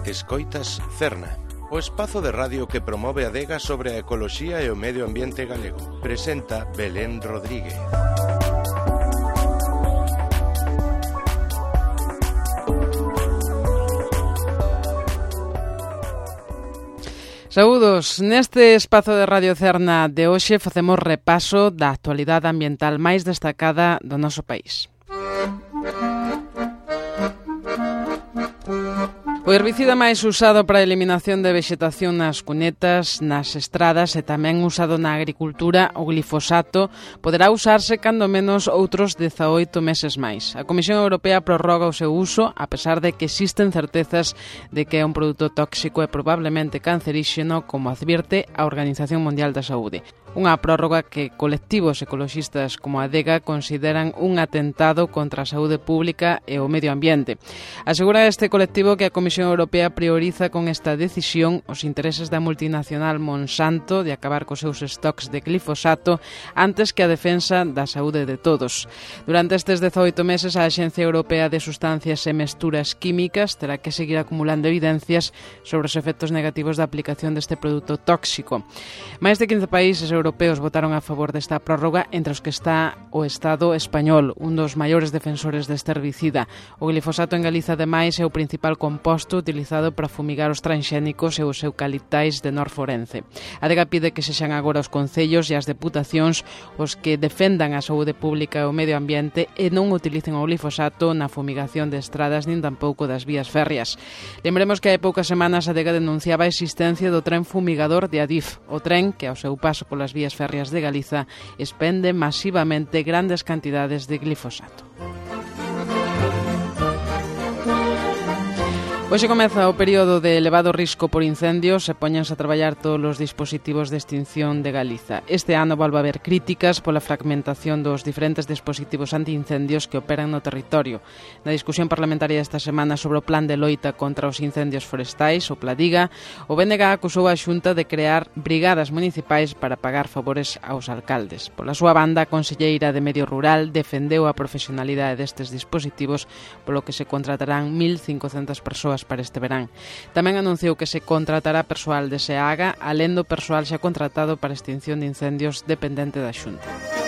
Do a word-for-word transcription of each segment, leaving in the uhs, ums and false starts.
Escoitas Cerna, o espazo de radio que promove a adega sobre a ecoloxía e o medio ambiente galego. Presenta Belén Rodríguez. Saúdos, neste espazo de Radio Cerna de hoxe facemos repaso da actualidade ambiental máis destacada do noso país. O herbicida máis usado para a eliminación de vexetación nas cunetas, nas estradas e tamén usado na agricultura, o glifosato, poderá usarse cando menos outros dezaoito meses máis. A Comisión Europea prorroga o seu uso, a pesar de que existen certezas de que é un produto tóxico e probablemente canceríxeno, como advirte a Organización Mundial da Saúde. Unha prórroga que colectivos ecoloxistas como a Adega consideran un atentado contra a saúde pública e o medio ambiente. Asegura este colectivo que a Comisión Europea prioriza con esta decisión os intereses da multinacional Monsanto de acabar cos seus stocks de glifosato antes que a defensa da saúde de todos. Durante estes dezaoito meses, a Axencia Europea de Sustancias e Mesturas Químicas terá que seguir acumulando evidencias sobre os efectos negativos da aplicación deste produto tóxico. Máis de quince países europeos votaron a favor desta prórroga, entre os que está o Estado español, un dos maiores defensores deste herbicida. O glifosato en Galiza, ademais, é o principal composto utilizado para fumigar os transxénicos e os eucaliptais de Norforense. A Adega pide que sexan agora os concellos e as deputacións os que defendan a saúde pública e o medio ambiente e non utilicen o glifosato na fumigación de estradas nin tampouco das vías férreas. Lembremos que hai poucas semanas a Adega denunciaba a existencia do tren fumigador de Adif, o tren que ao seu paso polas vías férreas de Galiza expende masivamente grandes cantidades de glifosato. Hoxe comeza o período de elevado risco por incendios e poñense a traballar todos os dispositivos de extinción de Galiza. Este ano volve a haber críticas pola fragmentación dos diferentes dispositivos antiincendios que operan no territorio. Na discusión parlamentaria esta semana sobre o plan de loita contra os incendios forestais, o Pladiga, o B N G acusou a Xunta de crear brigadas municipais para pagar favores aos alcaldes. Pola súa banda, a conselleira de Medio Rural defendeu a profesionalidade destes dispositivos, polo que se contratarán mil cincocentas persoas para este verán. Tamén anunciou que se contratará persoal de SEAGA, alén do persoal xa contratado para extinción de incendios dependente da Xunta.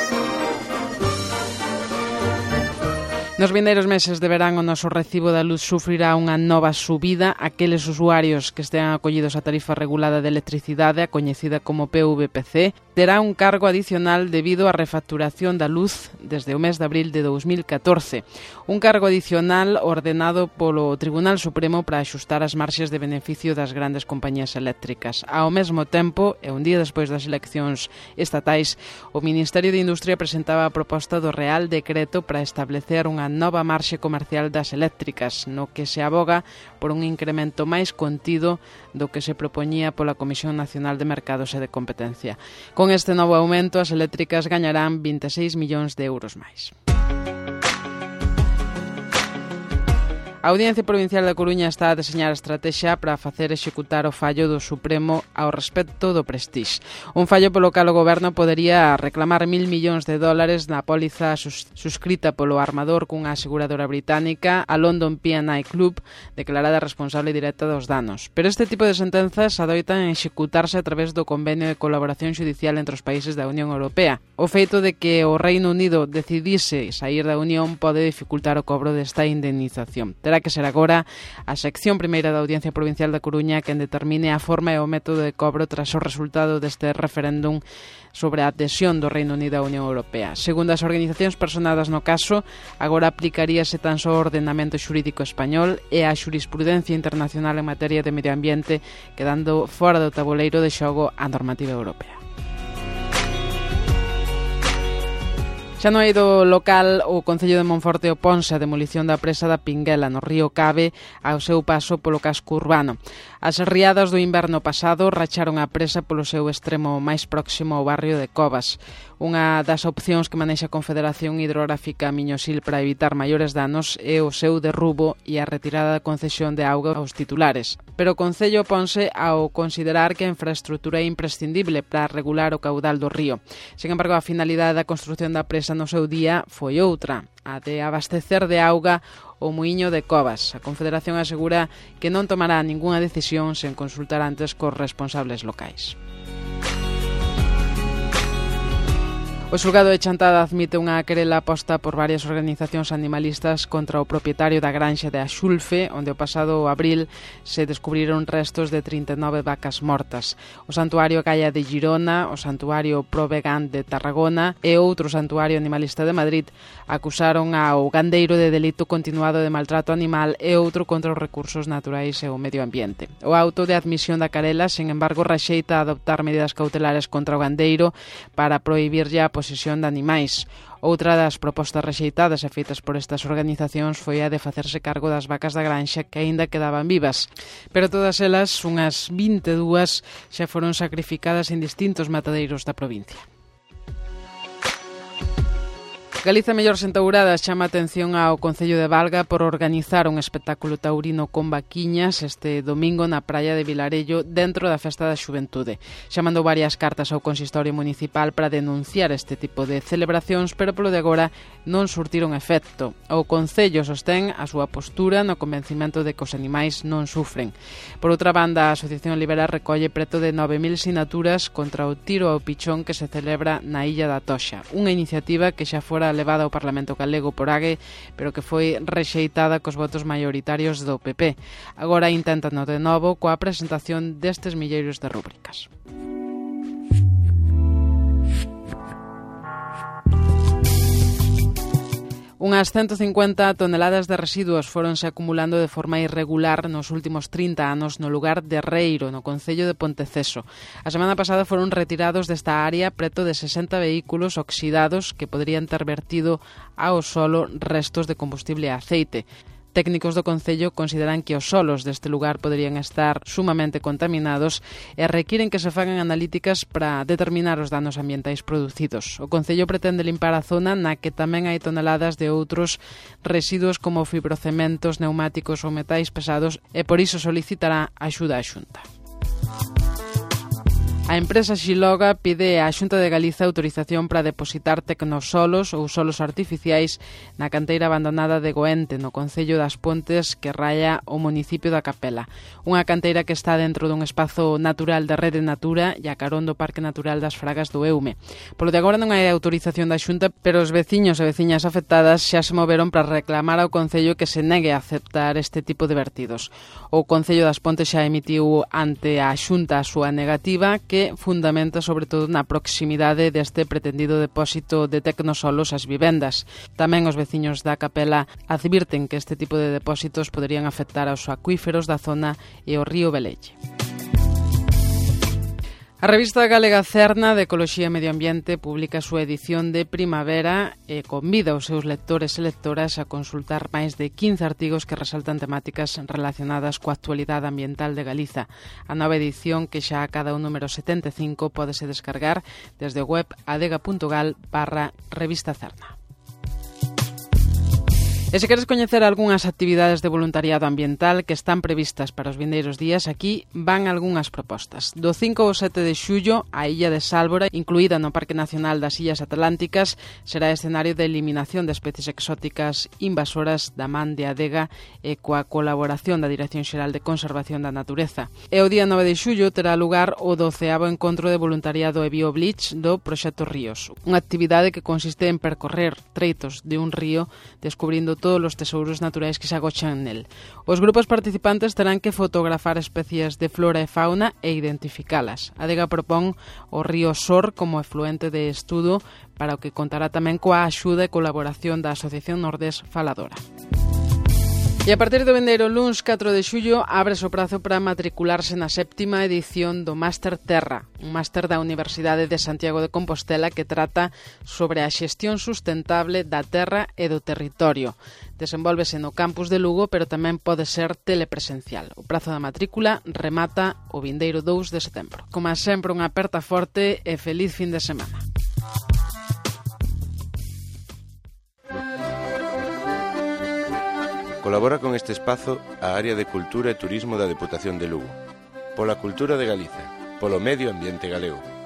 Nos vindeiros meses de verán, o noso recibo da luz sufrirá unha nova subida. Aqueles usuarios que estean acollidos á tarifa regulada de electricidade, a coñecida como P V P C, terá un cargo adicional debido á refacturación da luz desde o mes de abril de dous mil catorce. Un cargo adicional ordenado polo Tribunal Supremo para axustar as marxes de beneficio das grandes compañías eléctricas. Ao mesmo tempo, e un día despois das eleccións estatais, o Ministerio de Industria presentaba a proposta do Real Decreto para establecer unha nova marxe comercial das eléctricas, no que se aboga por un incremento máis contido do que se propoñía pola Comisión Nacional de Mercados e de Competencia. Con este novo aumento, as eléctricas gañarán vinte e seis millóns de euros máis. A Audiencia Provincial da Coruña está a deseñar a estratexia para facer executar o fallo do Supremo ao respecto do Prestige. Un fallo polo cal o Goberno podería reclamar mil millóns de dólares na póliza sus suscrita polo armador cunha aseguradora británica, a London P and I Club, declarada responsable directa dos danos. Pero este tipo de sentenzas adoitan executarse a través do convenio de colaboración xudicial entre os países da Unión Europea. O feito de que o Reino Unido decidise sair da Unión pode dificultar o cobro desta indemnización. Terá que ser agora a sección primeira da Audiencia Provincial da Coruña quen determine a forma e o método de cobro tras o resultado deste referéndum sobre a adhesión do Reino Unido á Unión Europea. Segundo as organizacións personadas no caso, agora aplicaríase tan só o ordenamento xurídico español e a xurisprudencia internacional en materia de medio ambiente, quedando fora do tabuleiro de xogo a normativa europea. Xa no eido local, o Concello de Monforte oponse a demolición da presa da Pinguela no río Cabe ao seu paso polo casco urbano. As riadas do inverno pasado racharon a presa polo seu extremo máis próximo ao barrio de Covas. Unha das opcións que manexa a Confederación Hidrográfica Miñosil para evitar maiores danos é o seu derrubo e a retirada da concesión de auga aos titulares. Pero o Concello oponse ao considerar que a infraestrutura é imprescindible para regular o caudal do río. Sen embargo, a finalidade da construción da presa no seu día foi outra, a de abastecer de auga o Muiño de Covas. A Confederación asegura que non tomará ningunha decisión sen consultar antes cos responsables locais. O xulgado de Chantada admite unha querela posta por varias organizacións animalistas contra o propietario da granxa de Axulfe, onde o pasado abril se descubriron restos de trinta e nove vacas mortas. O Santuario Gaia de Girona, o Santuario Pro Vegan de Tarragona e outro santuario animalista de Madrid acusaron ao gandeiro de delito continuado de maltrato animal e outro contra os recursos naturais e o medio ambiente. O auto de admisión da querela, sen embargo, rexeita adoptar medidas cautelares contra o gandeiro para prohibirlle a posesión de animais. Outra das propostas rexeitadas e feitas por estas organizacións foi a de facerse cargo das vacas da granxa que aínda quedaban vivas. Pero todas elas, unhas vinte e dúas, xa foron sacrificadas en distintos matadeiros da provincia. Galiza Mellor Centaurada chama a atención ao Concello de Valga por organizar un espectáculo taurino con vaquiñas este domingo na praia de Vilarello dentro da Festa da Xuventude. Xa mandou varias cartas ao consistorio municipal para denunciar este tipo de celebracións, pero polo de agora non surtiron efecto. O Concello sostén a súa postura no convencimento de que os animais non sufren. Por outra banda, a Asociación Libera recolle preto de nove mil sinaturas contra o tiro ao pichón que se celebra na Illa da Toxa, unha iniciativa que xa fora levada ao Parlamento galego por Ague, pero que foi rexeitada cos votos maioritarios do P P. Agora intentano de novo coa presentación destes milleiros de rúbricas. Unhas ciento cincuenta toneladas de residuos foronse acumulando de forma irregular nos últimos trinta anos no lugar de Reiro, no concello de Ponteceso. A semana pasada foron retirados desta área preto de sesenta vehículos oxidados que poderían ter vertido ao solo restos de combustible e aceite. Técnicos do Concello consideran que os solos deste lugar poderían estar sumamente contaminados e requiren que se fagan analíticas para determinar os danos ambientais producidos. O Concello pretende limpar a zona na que tamén hai toneladas de outros residuos como fibrocementos, neumáticos ou metais pesados e por iso solicitará axuda á Xunta. A empresa Xiloga pide á Xunta de Galiza autorización para depositar tecnosolos ou solos artificiais na canteira abandonada de Goente, no concello das Pontes que raya o municipio da Capela. Unha canteira que está dentro dun espazo natural da Rede Natura e a carón do Parque Natural das Fragas do Eume. Polo de agora non hai autorización da Xunta, pero os veciños e veciñas afectadas xa se moveron para reclamar ao concello que se negue a aceptar este tipo de vertidos. O Concello das Pontes xa emitiu ante a Xunta a súa negativa, que que fundamenta sobre todo na proximidade deste pretendido depósito de tecnosolos ás vivendas. Tamén os veciños da Capela advirten que este tipo de depósitos poderían afectar aos acuíferos da zona e ao río Velelle. A revista galega Cerna de Ecoloxía e Medio Ambiente publica a súa edición de primavera e convida os seus lectores e lectoras a consultar máis de quince artigos que resaltan temáticas relacionadas coa actualidade ambiental de Galiza. A nova edición, que xa acada o número setenta e cinco, pódese descargar desde o web adega punto gal barra revista Cerna. E se queres coñecer algunhas actividades de voluntariado ambiental que están previstas para os vindeiros días, aquí van algunhas propostas. Do cinco ao sete de xullo, a Illa de Sálvora, incluída no Parque Nacional das Illas Atlánticas, será escenario de eliminación de especies exóticas invasoras da man de Adega e coa colaboración da Dirección Xeral de Conservación da Natureza. E o día nove de xullo terá lugar o doceavo encontro de voluntariado e biobleach do Proxecto Ríos, unha actividade que consiste en percorrer treitos de un río descubrindo todos os tesouros naturais que se agochan nel. Os grupos participantes terán que fotografar especies de flora e fauna e identificalas. A Adega propón o río Sor como efluente de estudo, para o que contará tamén coa axuda e colaboración da Asociación Nordés Faladora. E a partir do vindeiro luns catro de xullo ábrese o prazo para matricularse na séptima edición do Máster Terra, un máster da Universidade de Santiago de Compostela que trata sobre a xestión sustentable da terra e do territorio. Desenvólvese no campus de Lugo, pero tamén pode ser telepresencial. O prazo da matrícula remata o vindeiro dous de setembro. Como sempre, unha aperta forte e feliz fin de semana. Colabora con este espazo a Área de Cultura e Turismo da Deputación de Lugo. Pola cultura de Galiza, polo medio ambiente galego.